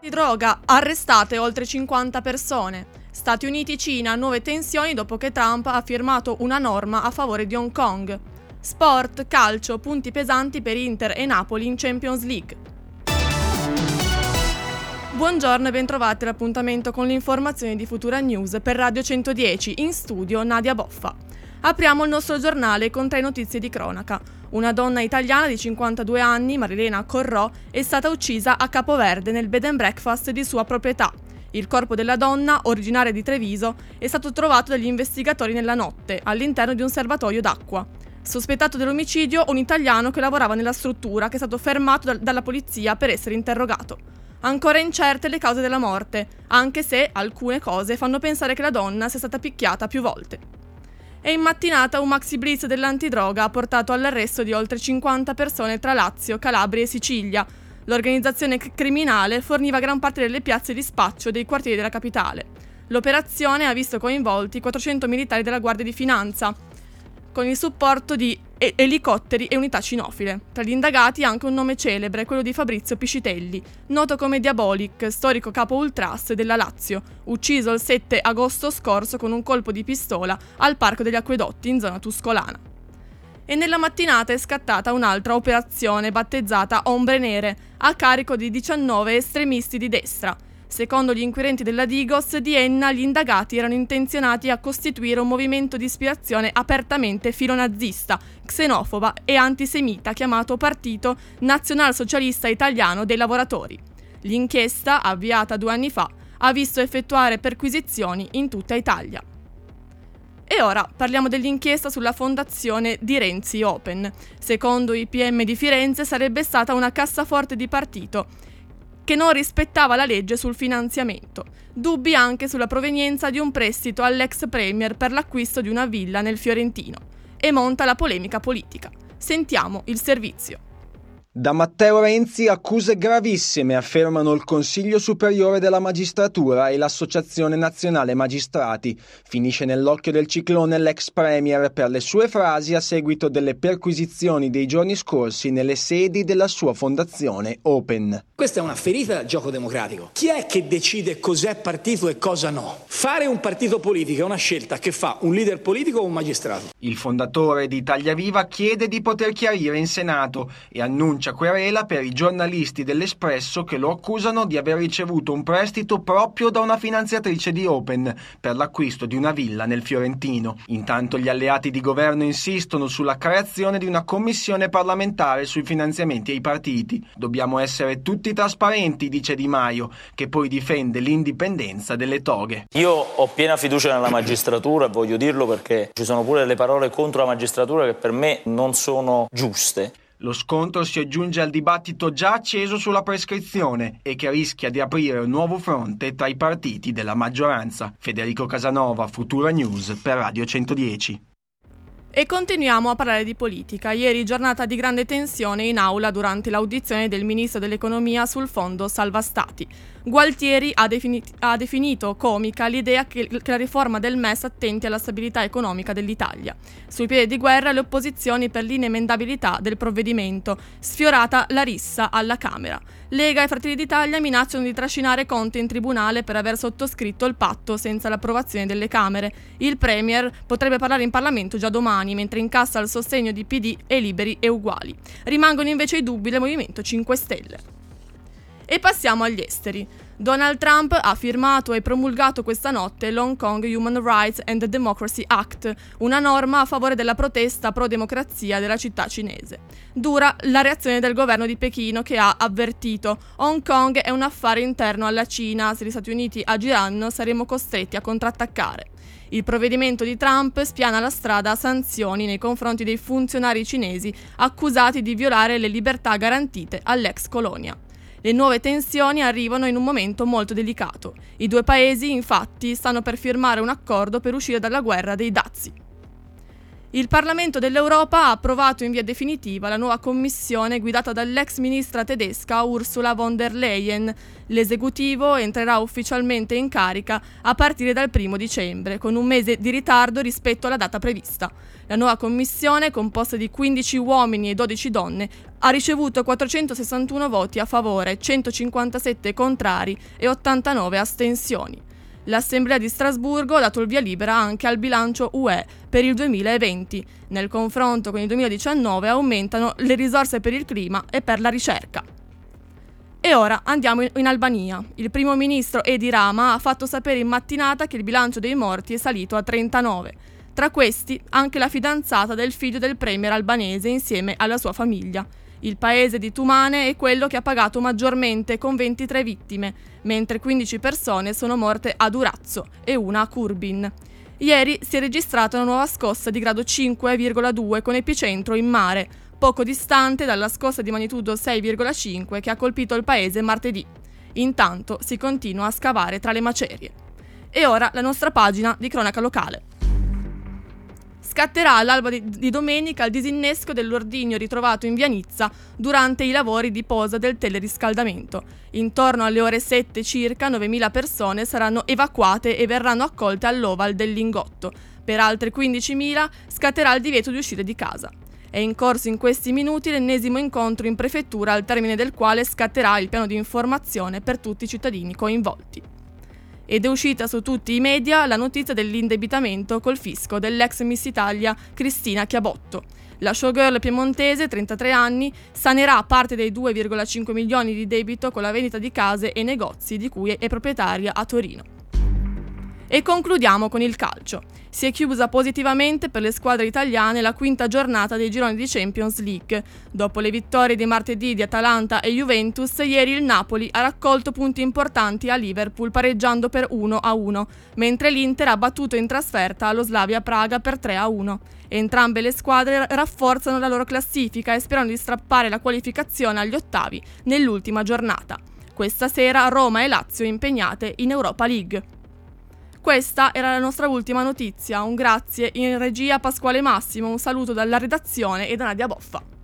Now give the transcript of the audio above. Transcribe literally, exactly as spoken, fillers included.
Droga, arrestate oltre cinquanta persone. Stati Uniti-Cina, nuove tensioni dopo che Trump ha firmato una norma a favore di Hong Kong. Sport, calcio, punti pesanti per Inter e Napoli in Champions League. Buongiorno e bentrovati all'appuntamento con le informazioni di Futura News per Radio centodieci, in studio Nadia Boffa. Apriamo il nostro giornale con tre notizie di cronaca. Una donna italiana di cinquantadue anni, Marilena Corrò, è stata uccisa a Capoverde nel bed and breakfast di sua proprietà. Il corpo della donna, originaria di Treviso, è stato trovato dagli investigatori nella notte, all'interno di un serbatoio d'acqua. Sospettato dell'omicidio, un italiano che lavorava nella struttura, che è stato fermato da- dalla polizia per essere interrogato. Ancora incerte le cause della morte, anche se alcune cose fanno pensare che la donna sia stata picchiata più volte. E in mattinata un maxi blitz dell'antidroga ha portato all'arresto di oltre cinquanta persone tra Lazio, Calabria e Sicilia. L'organizzazione c- criminale forniva gran parte delle piazze di spaccio dei quartieri della capitale. L'operazione ha visto coinvolti quattrocento militari della Guardia di Finanza, con il supporto di e- elicotteri e unità cinofile. Tra gli indagati anche un nome celebre, quello di Fabrizio Piscitelli, noto come Diabolic, storico capo ultras della Lazio, ucciso il sette agosto scorso con un colpo di pistola al Parco degli Acquedotti in zona tuscolana. E nella mattinata è scattata un'altra operazione battezzata Ombre Nere, a carico di diciannove estremisti di destra. Secondo gli inquirenti della Digos di Enna, gli indagati erano intenzionati a costituire un movimento di ispirazione apertamente filonazista, xenofoba e antisemita chiamato Partito Nazionalsocialista Italiano dei Lavoratori. L'inchiesta, avviata due anni fa, ha visto effettuare perquisizioni in tutta Italia. E ora parliamo dell'inchiesta sulla fondazione di Renzi Open. Secondo i P M di Firenze sarebbe stata una cassaforte di partito che non rispettava la legge sul finanziamento. Dubbi anche sulla provenienza di un prestito all'ex premier per l'acquisto di una villa nel Fiorentino. E monta la polemica politica. Sentiamo il servizio. Da Matteo Renzi accuse gravissime, affermano il Consiglio Superiore della Magistratura e l'Associazione Nazionale Magistrati. Finisce nell'occhio del ciclone l'ex premier per le sue frasi a seguito delle perquisizioni dei giorni scorsi nelle sedi della sua fondazione Open. Questa è una ferita del gioco democratico. Chi è che decide cos'è partito e cosa no? Fare un partito politico è una scelta che fa un leader politico o un magistrato. Il fondatore di Italia Viva chiede di poter chiarire in Senato e annuncia querela per i giornalisti dell'Espresso che lo accusano di aver ricevuto un prestito proprio da una finanziatrice di Open per l'acquisto di una villa nel Fiorentino. Intanto gli alleati di governo insistono sulla creazione di una commissione parlamentare sui finanziamenti ai partiti. Dobbiamo essere tutti trasparenti, dice Di Maio, che poi difende l'indipendenza delle toghe. Io ho piena fiducia nella magistratura e voglio dirlo perché ci sono pure delle parole contro la magistratura che per me non sono giuste. Lo scontro si aggiunge al dibattito già acceso sulla prescrizione e che rischia di aprire un nuovo fronte tra i partiti della maggioranza. Federico Casanova, Futura News per Radio centodieci. E continuiamo a parlare di politica. Ieri giornata di grande tensione in aula durante l'audizione del ministro dell'economia sul fondo Salva Stati. Gualtieri ha, defini- ha definito comica l'idea che, che la riforma del M E S attenti alla stabilità economica dell'Italia. Sui piedi di guerra le opposizioni per l'inemendabilità del provvedimento, sfiorata la rissa alla Camera. Lega e Fratelli d'Italia minacciano di trascinare Conte in tribunale per aver sottoscritto il patto senza l'approvazione delle Camere. Il Premier potrebbe parlare in Parlamento già domani, mentre incassa il sostegno di P D e Liberi e Uguali. Rimangono invece i dubbi del Movimento cinque Stelle. E passiamo agli esteri. Donald Trump ha firmato e promulgato questa notte l'Hong Kong Human Rights and Democracy Act, una norma a favore della protesta pro-democrazia della città cinese. Dura la reazione del governo di Pechino, che ha avvertito: Hong Kong è un affare interno alla Cina, se gli Stati Uniti agiranno saremo costretti a contrattaccare. Il provvedimento di Trump spiana la strada a sanzioni nei confronti dei funzionari cinesi accusati di violare le libertà garantite all'ex colonia. Le nuove tensioni arrivano in un momento molto delicato. I due paesi, infatti, stanno per firmare un accordo per uscire dalla guerra dei dazi. Il Parlamento dell'Europa ha approvato in via definitiva la nuova commissione guidata dall'ex ministra tedesca Ursula von der Leyen. L'esecutivo entrerà ufficialmente in carica a partire dal primo dicembre, con un mese di ritardo rispetto alla data prevista. La nuova commissione, composta di quindici uomini e dodici donne, ha ricevuto quattrocentosessantuno voti a favore, centocinquantasette contrari e ottantanove astensioni. L'Assemblea di Strasburgo ha dato il via libera anche al bilancio U E per il duemilaventi. Nel confronto con il duemiladiciannove aumentano le risorse per il clima e per la ricerca. E ora andiamo in Albania. Il primo ministro Edi Rama ha fatto sapere in mattinata che il bilancio dei morti è salito a trentanove. Tra questi anche la fidanzata del figlio del premier albanese insieme alla sua famiglia. Il paese di Tumane è quello che ha pagato maggiormente, con ventitré vittime, mentre quindici persone sono morte a Durazzo e una a Kurbin. Ieri si è registrata una nuova scossa di grado cinque virgola due con epicentro in mare, poco distante dalla scossa di magnitudo sei virgola cinque che ha colpito il paese martedì. Intanto si continua a scavare tra le macerie. E ora la nostra pagina di cronaca locale. Scatterà all'alba di, di domenica il disinnesco dell'ordigno ritrovato in via Nizza durante i lavori di posa del teleriscaldamento. Intorno alle ore sette circa novemila persone saranno evacuate e verranno accolte all'Oval del Lingotto. Per altre quindicimila scatterà il divieto di uscire di casa. È in corso in questi minuti l'ennesimo incontro in prefettura, al termine del quale scatterà il piano di informazione per tutti i cittadini coinvolti. Ed è uscita su tutti i media la notizia dell'indebitamento col fisco dell'ex Miss Italia Cristina Chiabotto. La showgirl piemontese, trentatré anni, sanerà parte dei due virgola cinque milioni di debito con la vendita di case e negozi di cui è proprietaria a Torino. E concludiamo con il calcio. Si è chiusa positivamente per le squadre italiane la quinta giornata dei gironi di Champions League. Dopo le vittorie di martedì di Atalanta e Juventus, ieri il Napoli ha raccolto punti importanti a Liverpool pareggiando per uno a uno, mentre l'Inter ha battuto in trasferta allo Slavia Praga per tre a uno. Entrambe le squadre rafforzano la loro classifica e sperano di strappare la qualificazione agli ottavi nell'ultima giornata. Questa sera Roma e Lazio impegnate in Europa League. Questa era la nostra ultima notizia. Un grazie in regia a Pasquale Massimo, un saluto dalla redazione e da Nadia Boffa.